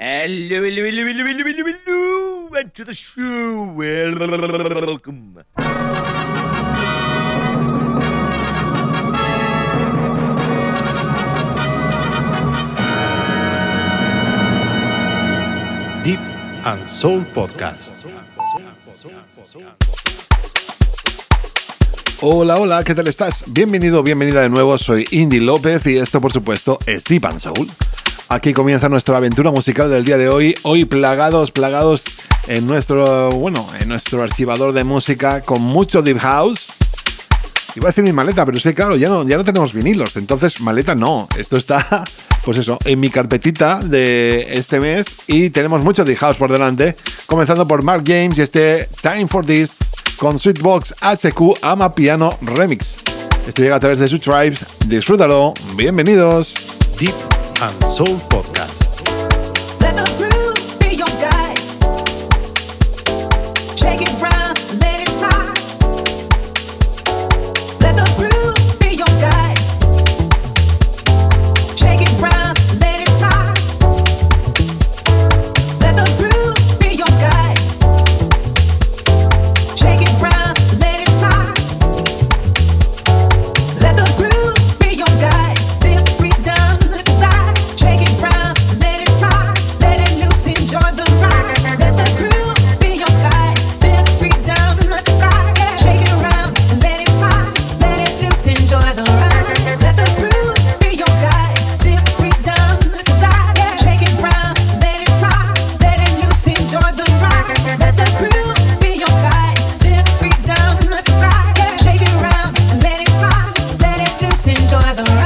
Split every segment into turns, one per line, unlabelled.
Hello, and to the show. Welcome.
Deep and Soul Podcast. Hola, hola, ¿qué tal estás? Bienvenido, bienvenida de nuevo, soy Indy López y esto por supuesto es Deep and Soul. Aquí comienza nuestra aventura musical del día de hoy, plagados en nuestro archivador de música con mucho Deep House. Iba a decir mi maleta, pero es que claro, ya no tenemos vinilos, entonces maleta no, esto está, pues eso, en mi carpetita de este mes y tenemos mucho Deep House por delante, comenzando por Mark James y este Time for This con Sweetbox HQ Ama Piano Remix. Esto llega a través de su Tribes, disfrútalo, bienvenidos. Deep and Soul Podcast.
Let the groove be your guide. Shake it round, let it slide. Let the groove be your guide. Shake it round, let it slide. Let the groove be your guide. Shake it round, let it slide. Let the groove be your guide. Feel freedom to fly. Shake it round, let it slide. Let it loose, enjoy the ride. Let the groove be your guide. Feel freedom to fly. Shake it round, let it slide. Let it loose, enjoy the ride. Let the groove be your guide. Feel freedom to fly. Shake it round, let it slide. Let it loose, enjoy the ride. Let the groove be your guide. Feel freedom to fly. Shake it round, let it slide. Let it loose, enjoy the ride.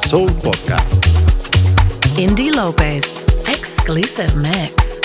Soul Podcast.
Indie Lopez, exclusive mix.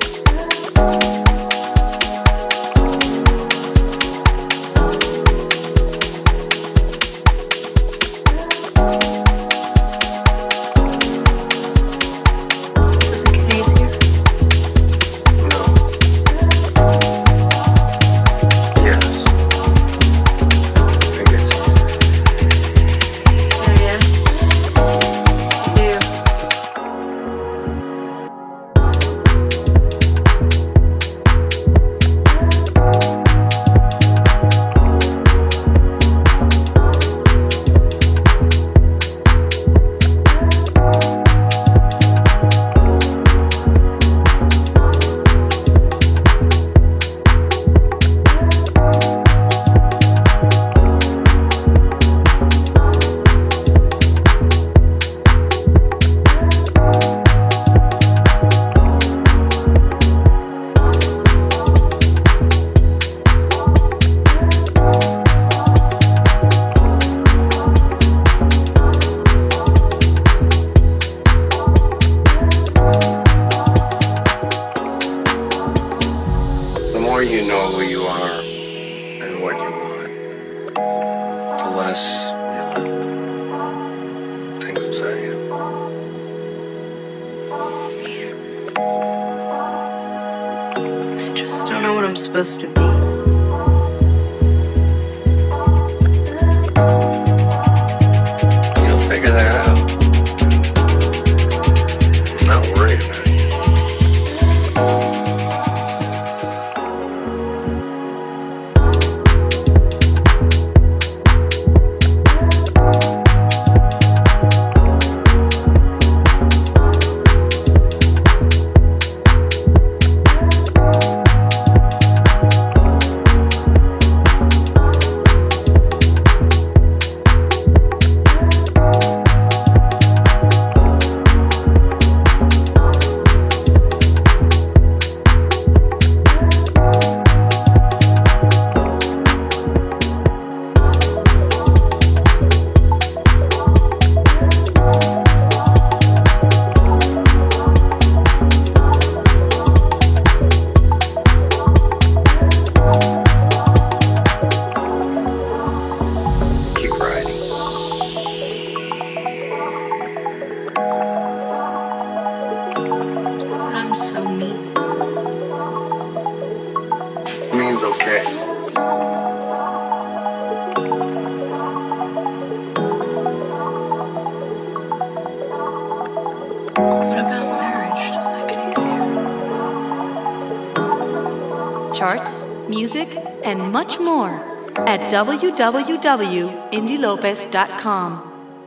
Supposed to be.
You'll figure that out. I'm not worried about you.
Charts, music, and much more at www.indielopez.com.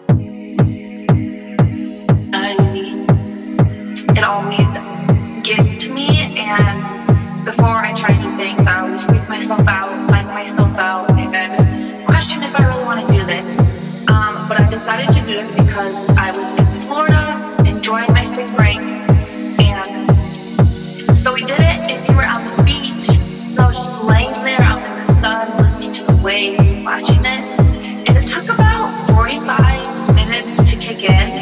It always gets to me, and before I try new things, I always freak myself out, psych myself out, and then question if I really want to do this. But I decided to do this because I was in Florida, enjoying my spring break, and so we did it. And we were on the beach, and I was just laying there out in the sun, listening to the waves, watching it, and it took about 45 minutes to kick in.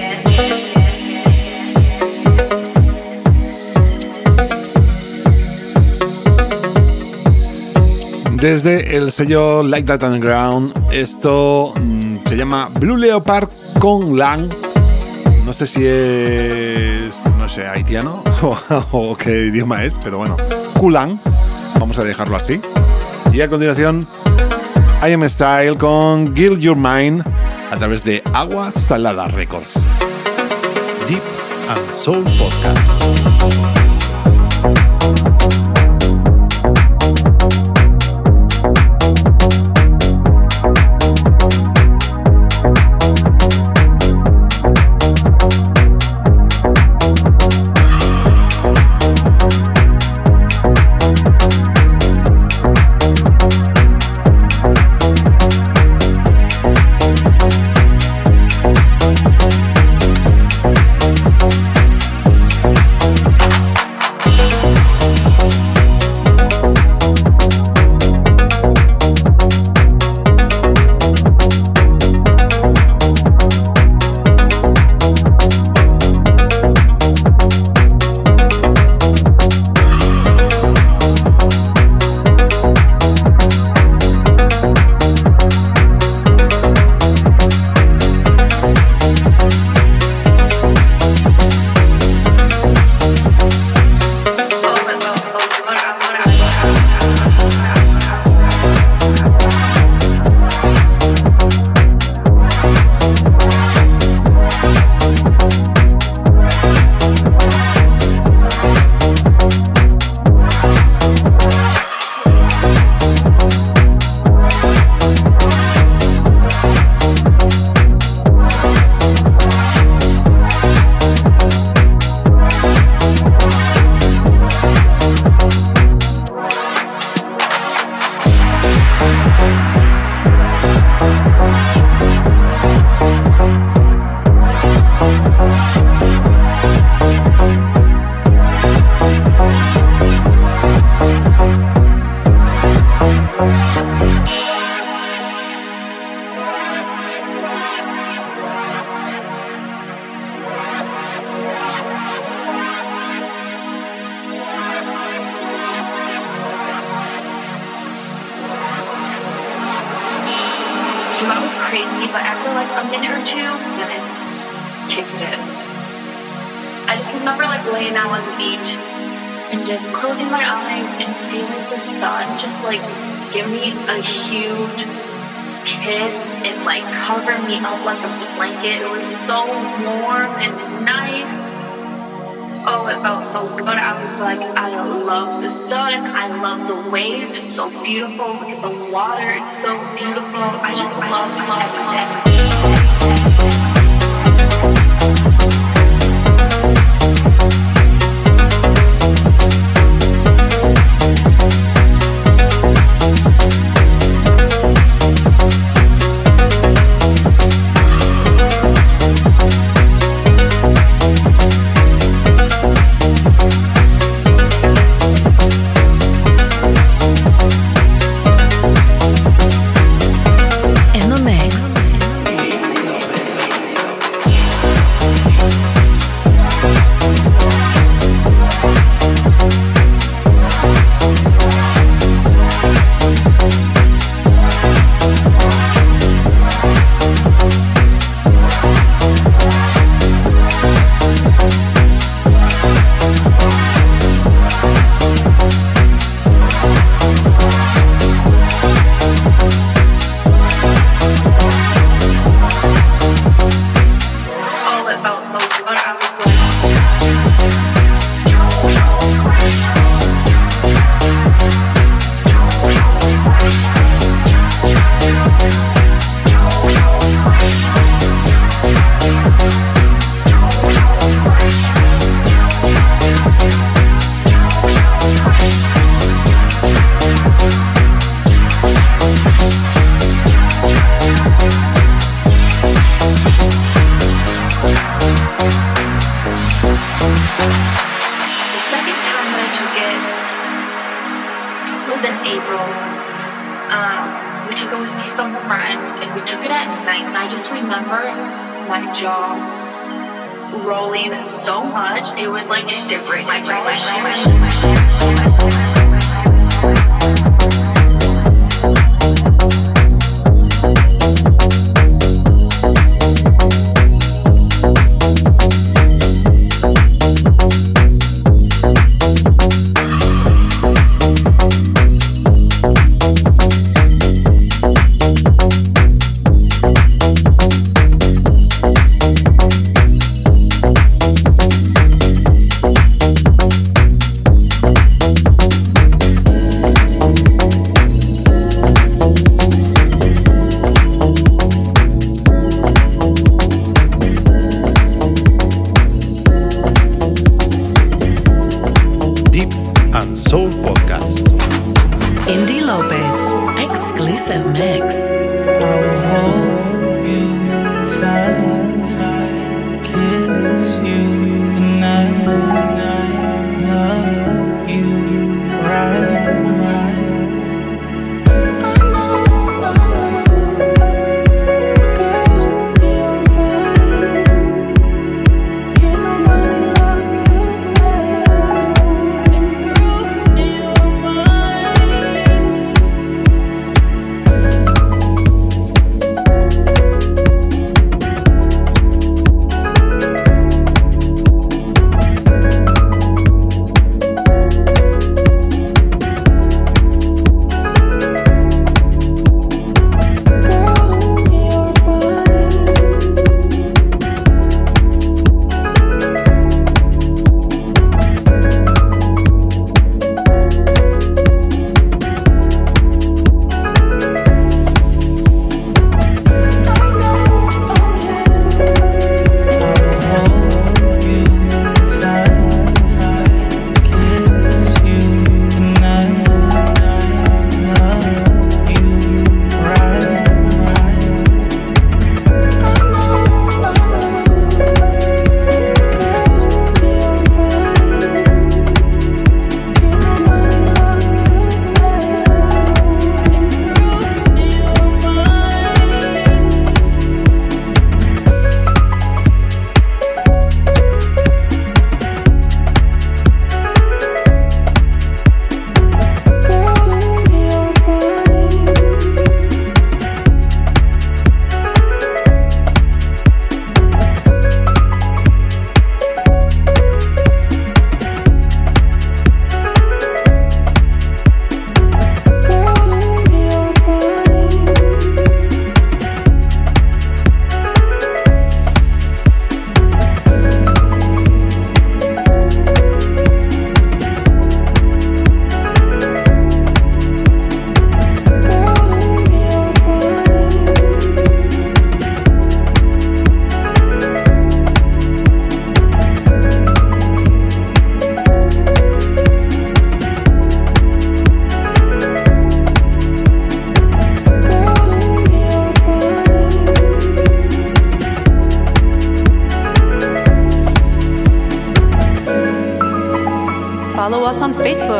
Desde el sello Like That Underground, esto se llama Blue Leopard con Lang. No sé si es, no sé, haitiano o qué idioma es, pero bueno, Kulang, vamos a dejarlo así. Y a continuación, I Am Style con Gild Your Mind a través de Agua Salada Records. Deep and Soul Podcast.
crazy, but after like a minute or two, then it kicked in. I just remember like laying out on the beach and just closing my eyes and feeling the sun just like give me a huge kiss and like cover me up like a blanket. It was so warm and nice. Oh, it felt so good. I was like, I love the sun. I love the waves. It's so beautiful. Look at the water. It's so beautiful. I just love everything.
In the mix.
Oh, it felt so good. I was like, the second time that I took it was in April. We took it with some friends and we took it at night, and I just remember my jaw rolling so much. It was like shivering. My jaw was shivering.
Deep and Soul Podcast.
Indie Lopez. Exclusive mix.
I will hold you tight, kiss you goodnight, love you right. I know, girl, you're mine. Can't nobody love you better, and girl, you're mine.
on Facebook,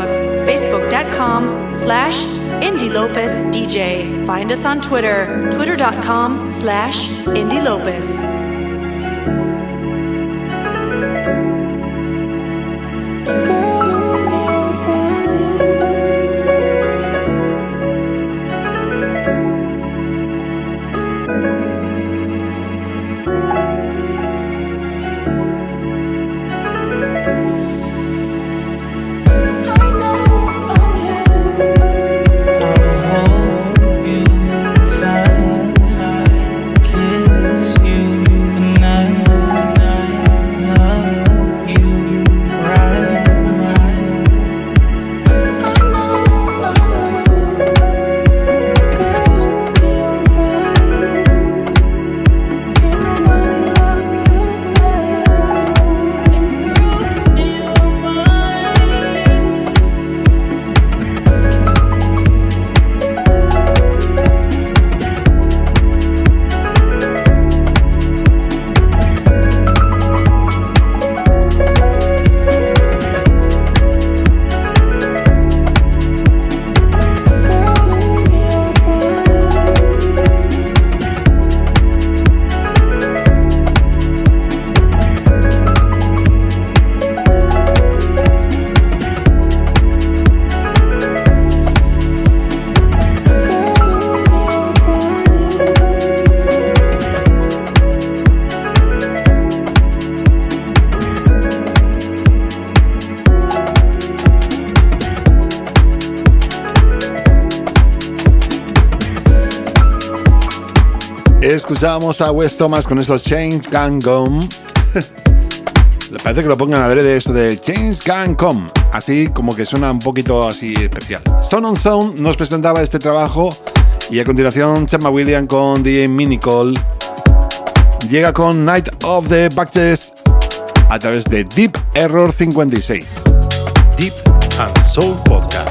facebook.com/IndyLopezDJ. Find us on Twitter, twitter.com/IndyLopez.
Escuchábamos a Wes Thomas con estos Chains Can Come. Le parece que lo pongan adrede esto de Chains Can Come. Así como que suena un poquito así especial. Son on Sound nos presentaba este trabajo. Y a continuación Chema Williams con DJ Minicol. Llega con Night of the Bacches a través de Deep Error 56.
Deep and Soul Podcast.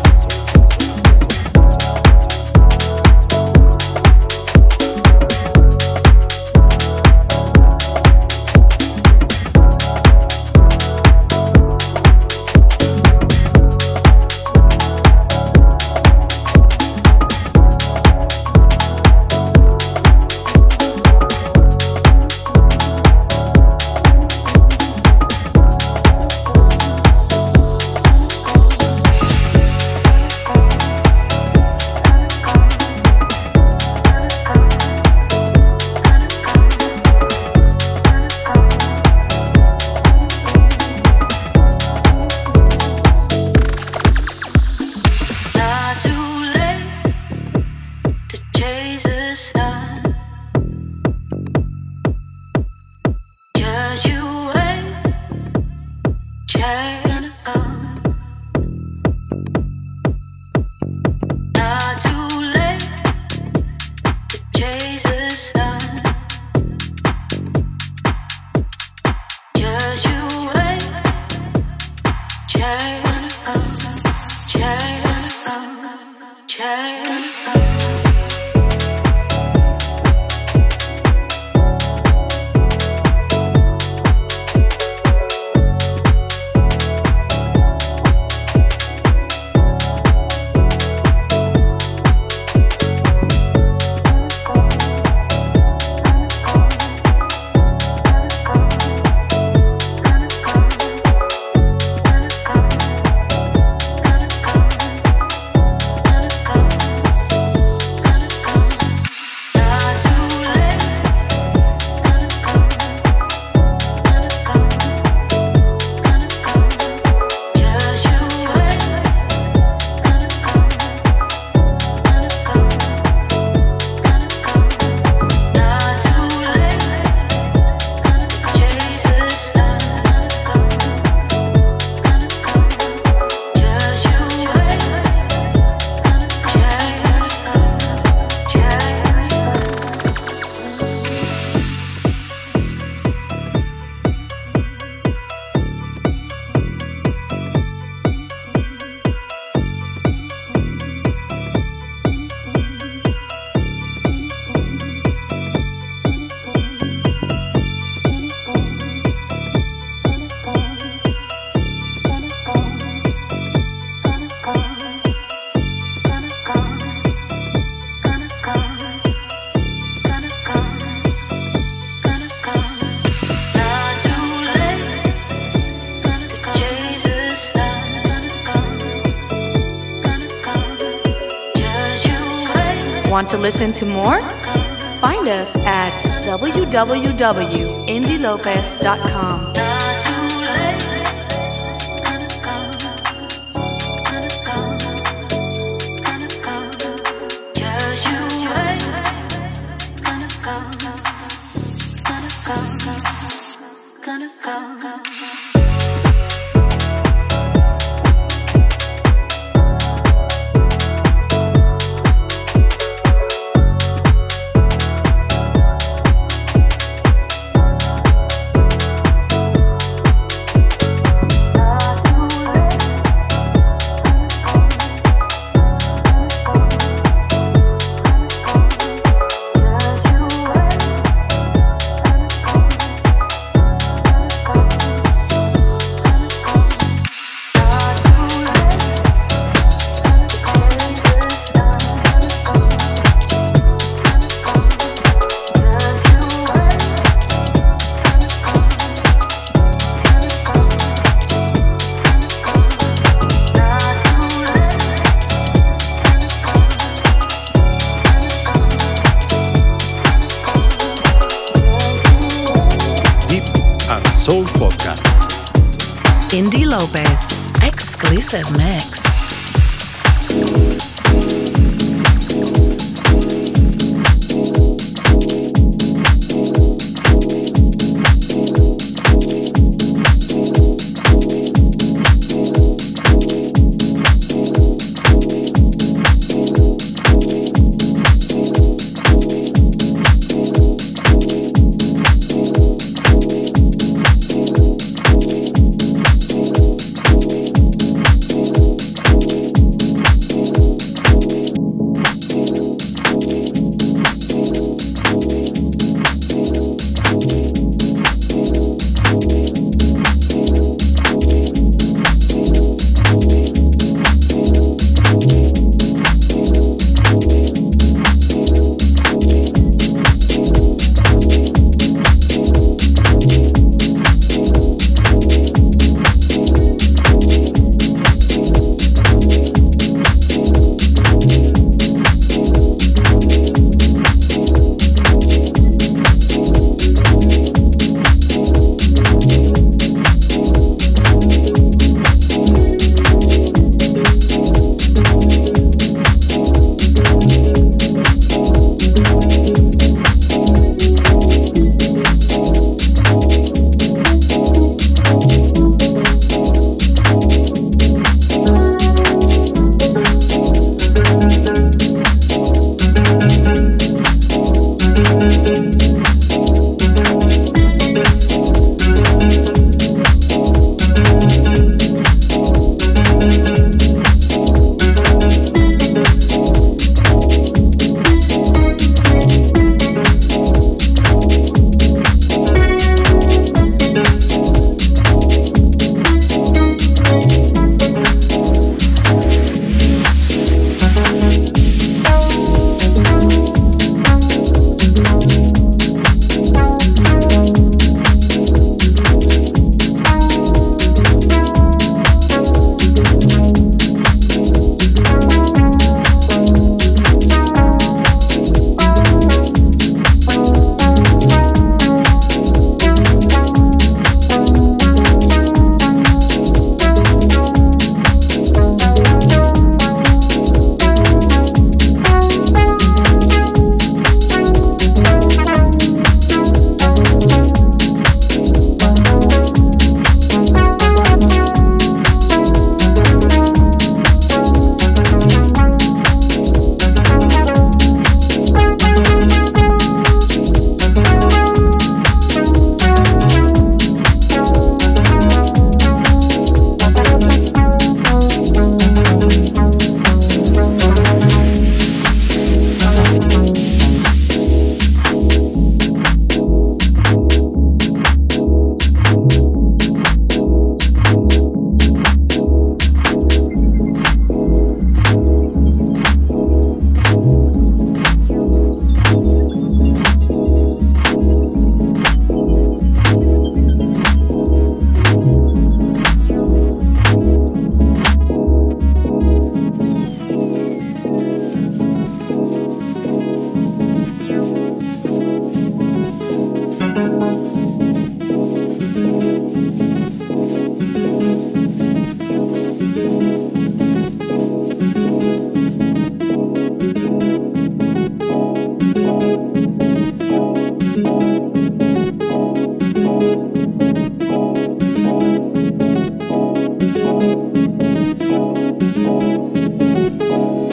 Want to listen to more? Find us at www.indielopez.com.
Deep and Soul Podcast.
Indie Lopez, exclusive mix.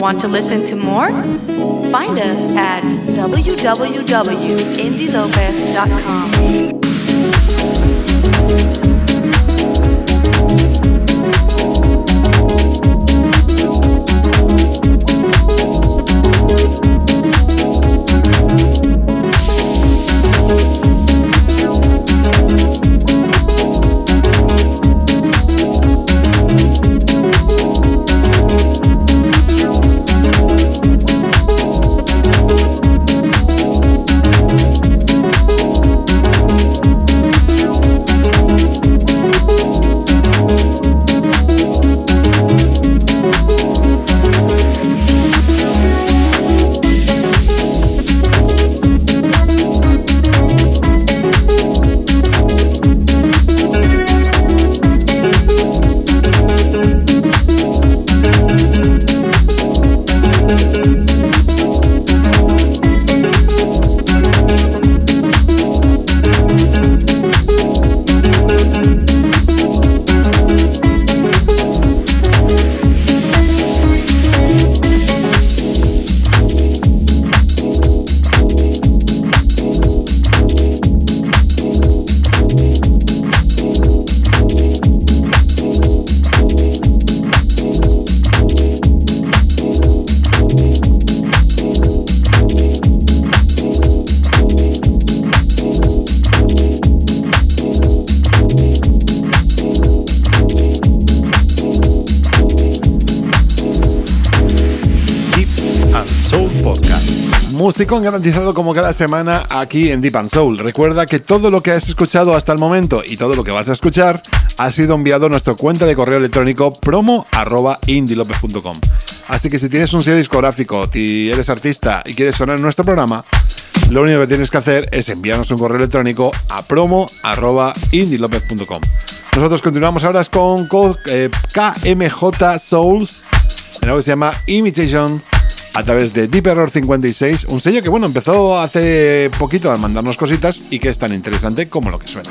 Want to listen to more? Find us at www.indielopez.com.
Musicón garantizado como cada semana aquí en Deep and Soul. Recuerda que todo lo que has escuchado hasta el momento y todo lo que vas a escuchar ha sido enviado a nuestra cuenta de correo electrónico promo@indielopez.com. Así que si tienes un sello discográfico, si eres artista y quieres sonar en nuestro programa, lo único que tienes que hacer es enviarnos un correo electrónico a promo@indielopez.com. Nosotros continuamos ahora con KMJ Souls en algo que se llama Imitation, a través de Deep Error 56, un sello que bueno, empezó hace poquito a mandarnos cositas y que es tan interesante como lo que suena.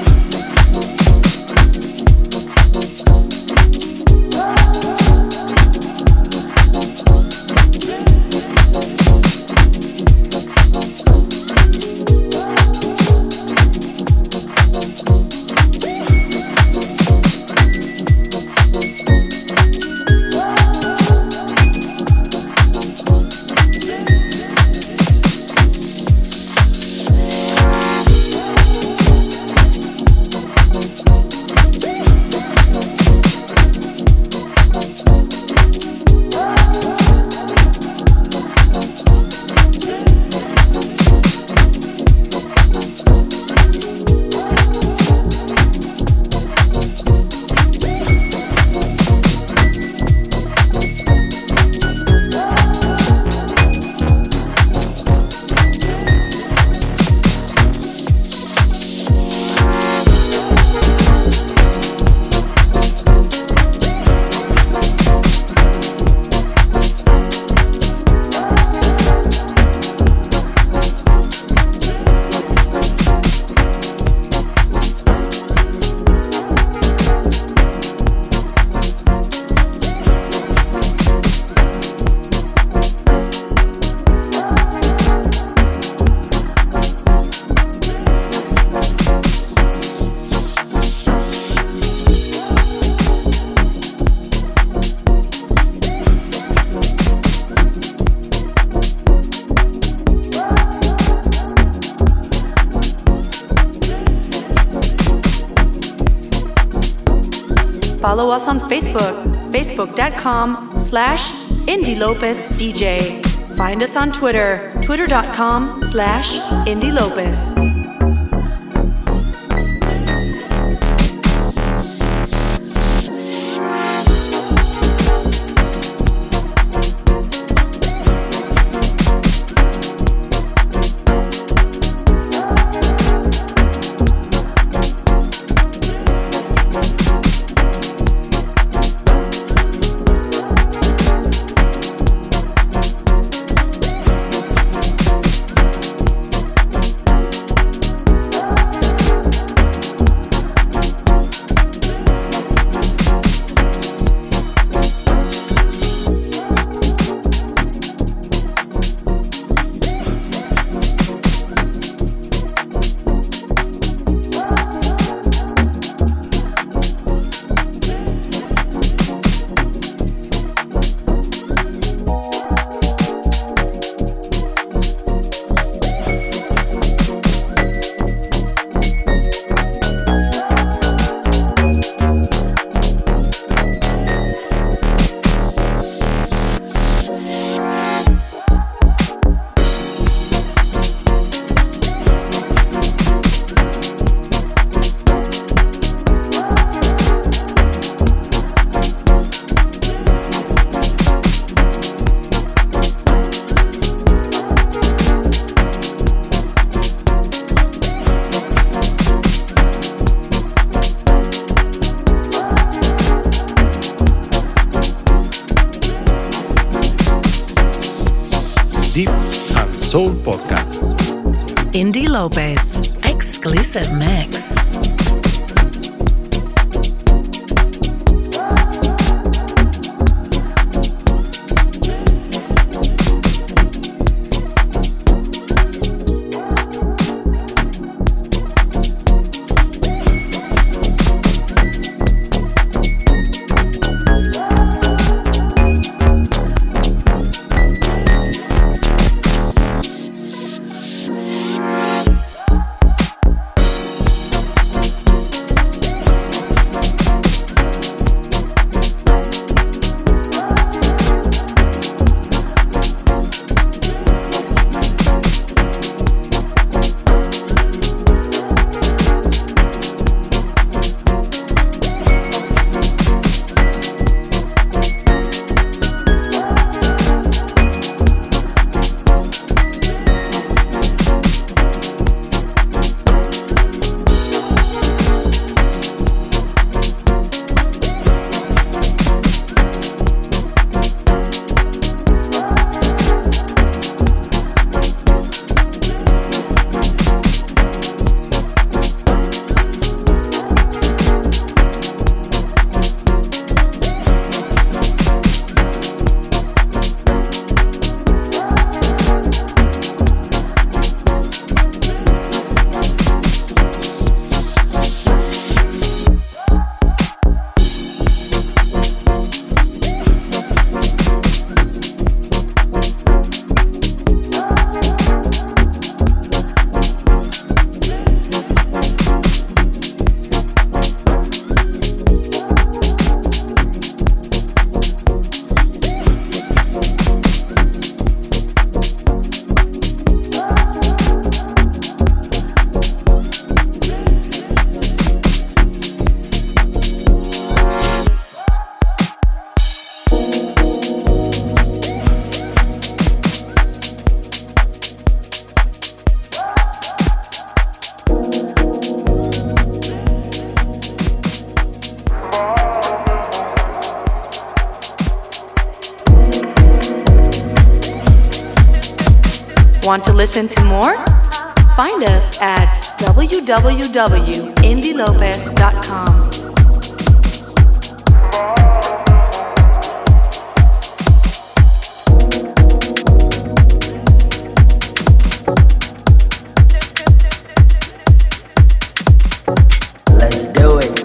Follow us on Facebook, facebook.com/IndyLopezDJ. Find us on Twitter, twitter.com/IndyLopez.
Deep and Soul Podcast.
Indie Lopez, exclusive mix.
Want to listen to more? Find us at www.indielopez.com.
Let's do it.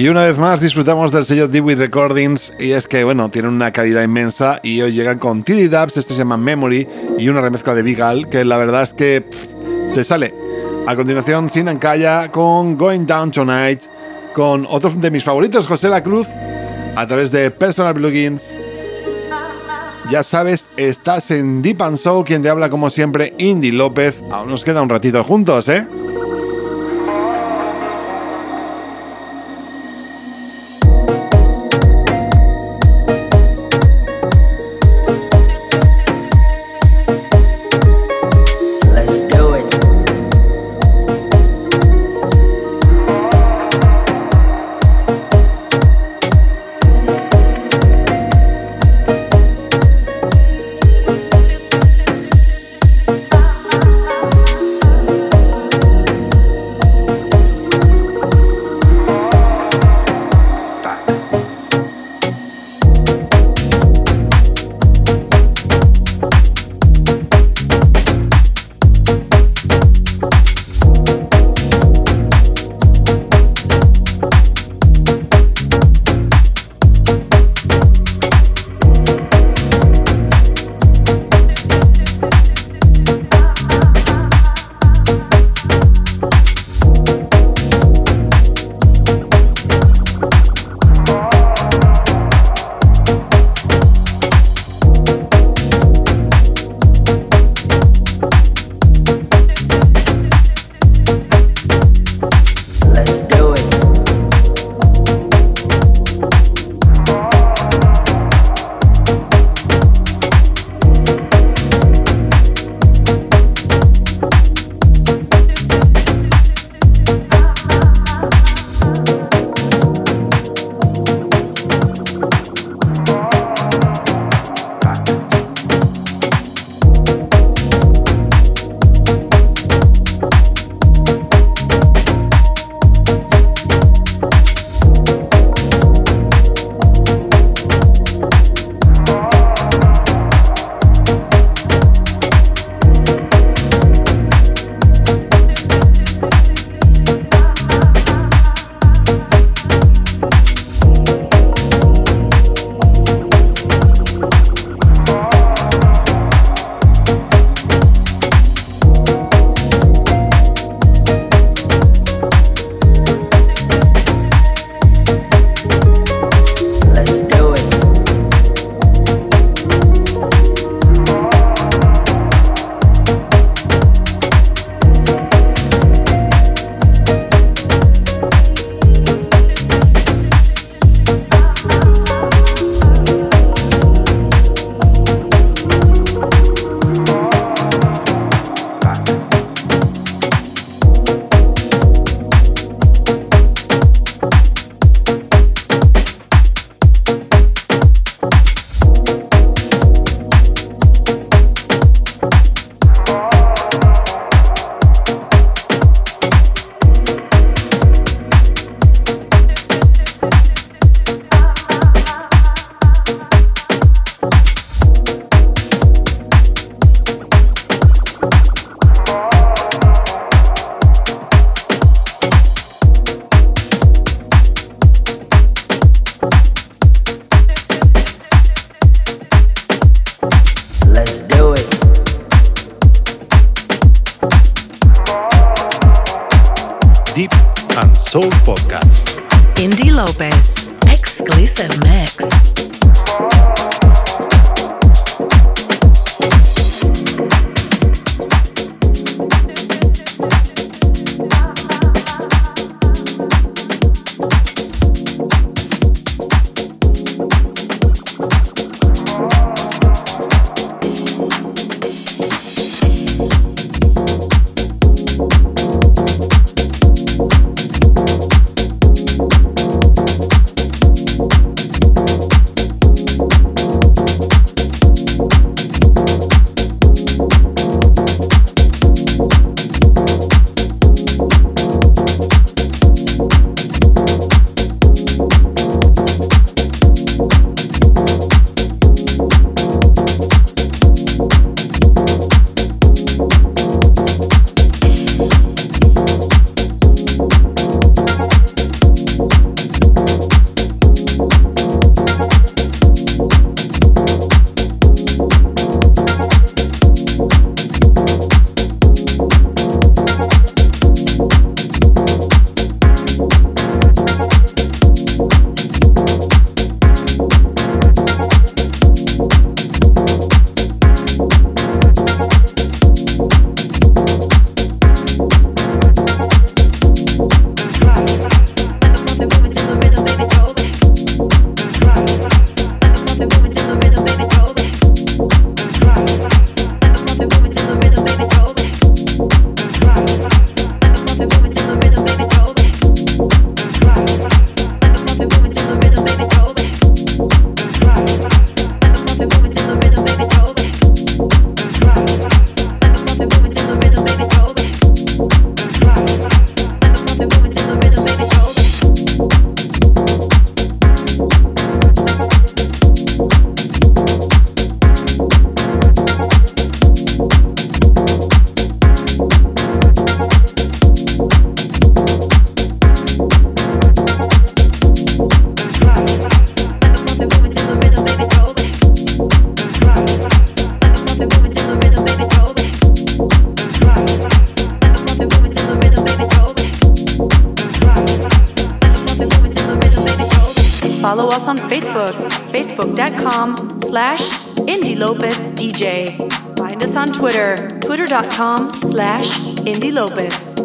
Y una vez más disfrutamos del sello Dewey Recordings, y es que, bueno, tienen una calidad inmensa y hoy llegan con TD Dubs, esto se llama Memory, y una remezcla de Big Al, que la verdad es que se sale. A continuación, Sinan Kaya con Going Down Tonight, con otro de mis favoritos, José La Cruz, a través de Personal Plugins. Ya sabes, estás en Deep and Soul, quien te habla como siempre, Indy López. Aún nos queda un ratito juntos, ¿eh?
Deep and Soul Podcast.
Indy Lopez, exclusive mix.
us on Facebook, facebook.com/IndyLopezDJ. Find us on Twitter, twitter.com/IndyLopez.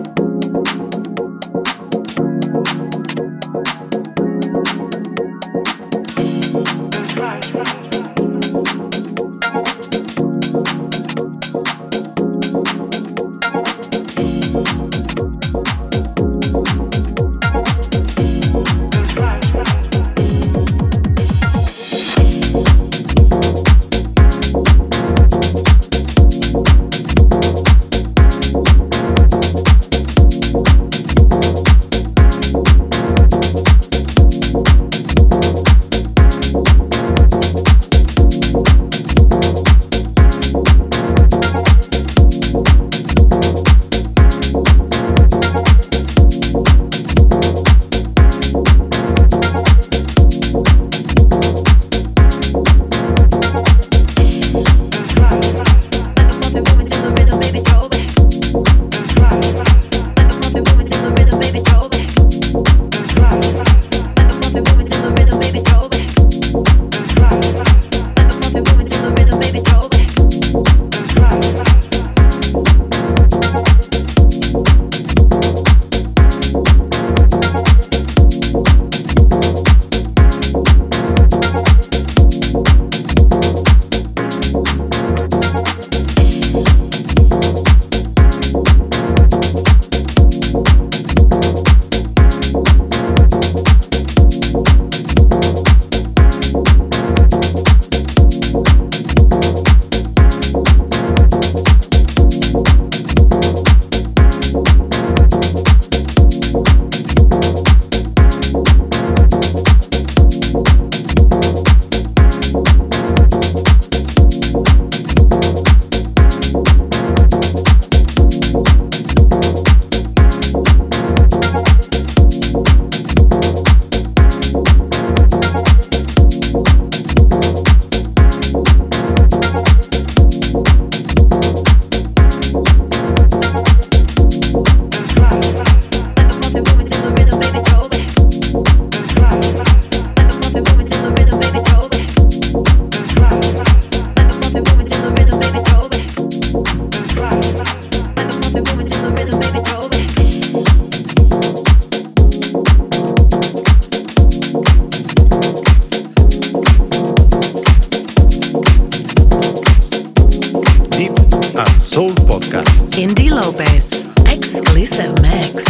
Soul Podcast.
Indy Lopez, exclusive mix.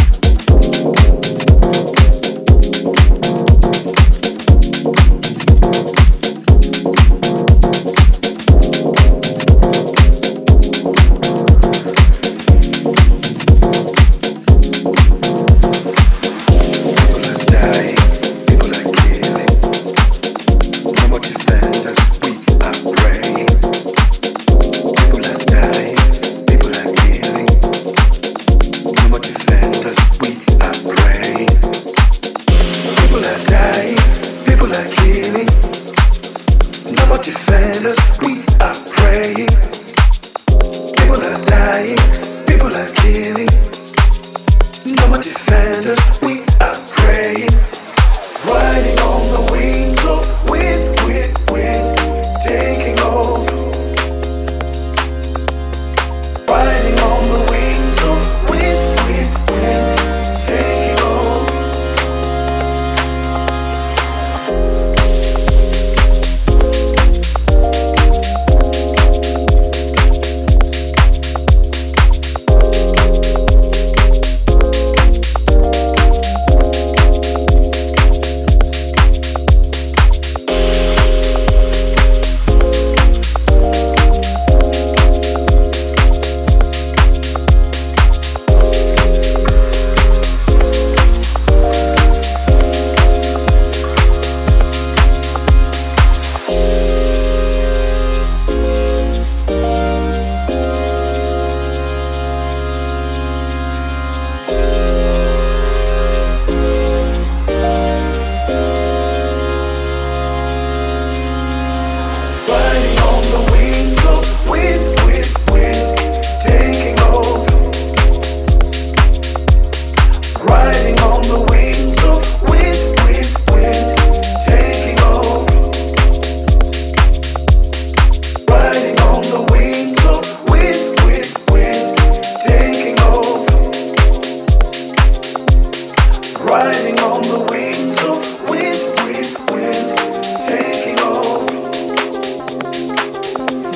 People are killing, no more defenders.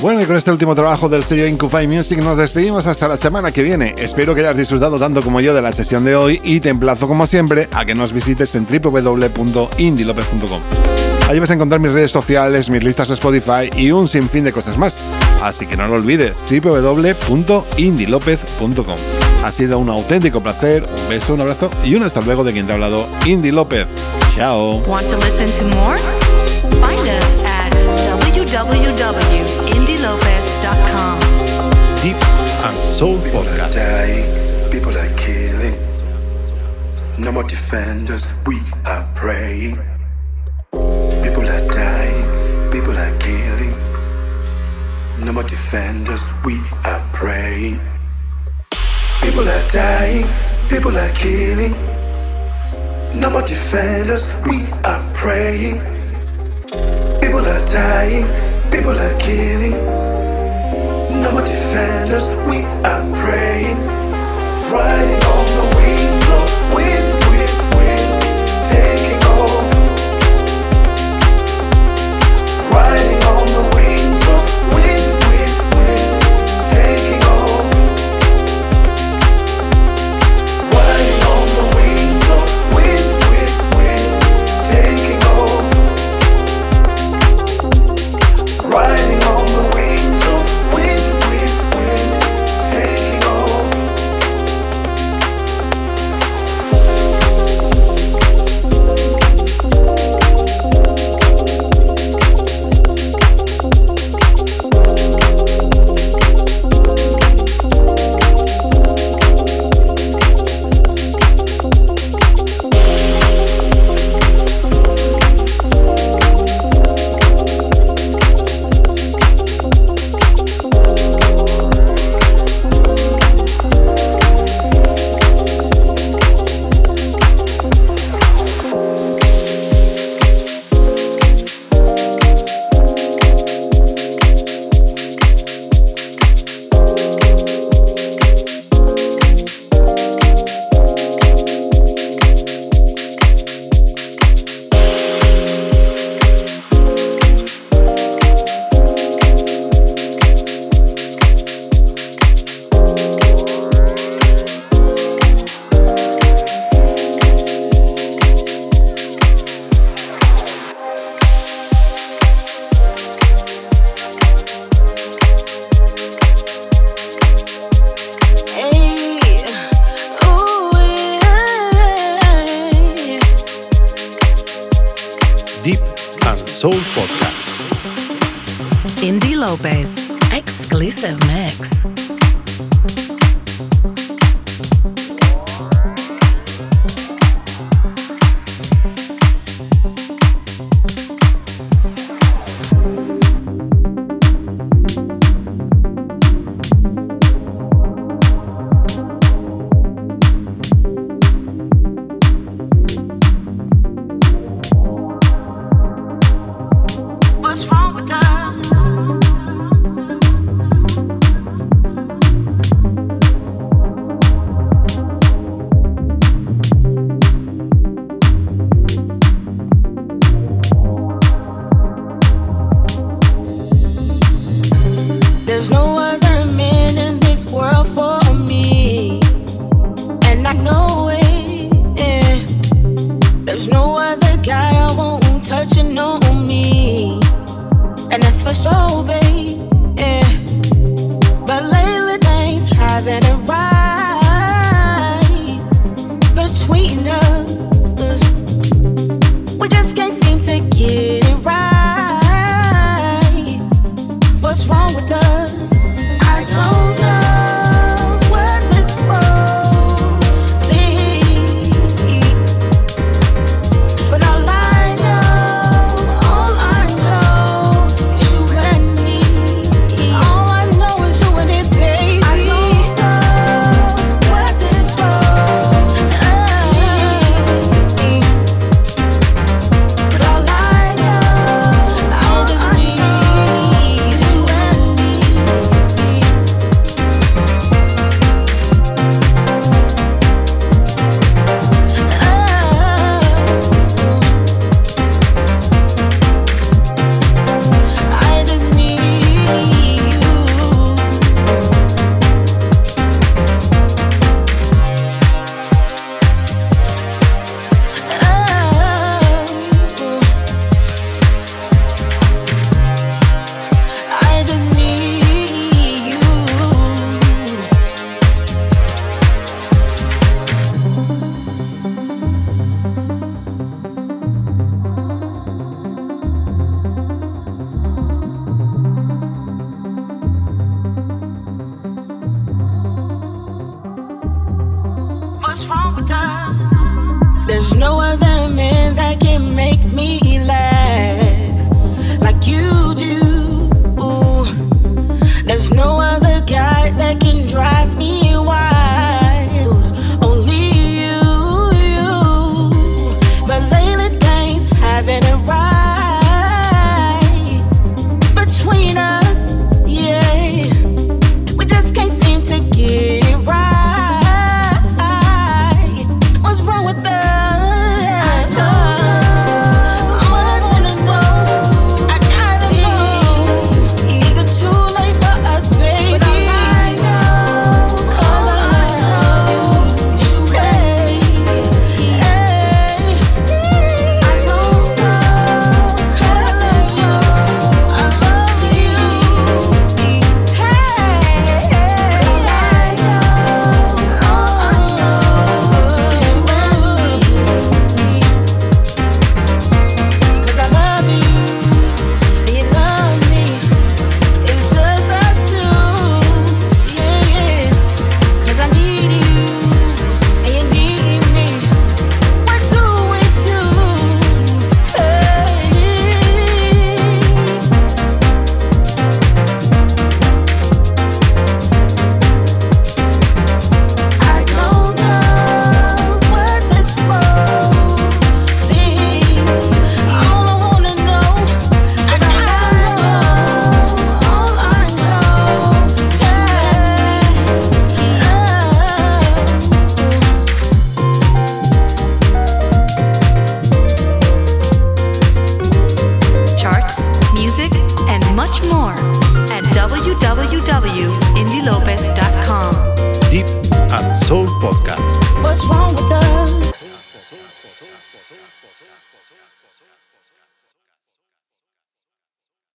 Bueno, y con este último trabajo del sello Incufy Music nos despedimos hasta la semana que viene. Espero que hayas disfrutado tanto como yo de la sesión de hoy y te emplazo como siempre a que nos visites en www.indilopez.com. Allí vas a encontrar mis redes sociales, mis listas de Spotify y un sinfín de cosas más. Así que no lo olvides, www.indilopez.com. Ha sido un auténtico placer, un beso, un abrazo y un hasta luego de quien te ha hablado, Indy López. Chao.
Want to listen to more? Find us at www.indylopez.com.
Deep and Soul
People are
Podcast.
dying, people are killing. No more defenders, we are praying. People are dying, people are killing. No more defenders, we are praying. People are dying, people are killing. No more defenders, we are praying. People are dying, people are killing. No more defenders, we are praying. Riding on the wings of wind, wind, wind, taking off. Riding on the wings of wind, wind, wind, taking off. Riding on the wings of wind, wind, wind, taking off. Riding on the wings of wind, wind, wind, taking off.
Deep and Soul Podcast.
Indy Lopez, exclusive mix.
What's wrong with us? There's no other man in this world for me, and I know it. Yeah. There's no other guy I won't touch and know me, and that's for sure, babe. Yeah. But lately things haven't right between us. We just can't seem to get it right. What's wrong with us? I don't know where this road leads, but all I know
There's no other man that can make me laugh like you do. Ooh. There's no other guy that can drive me wild. Only you. But lately things haven't arrived between us. Yeah, we just can't seem to get it right. What's wrong with us?
much more at www.indilopez.com.
Deep and Soul Podcast.
What's wrong with us?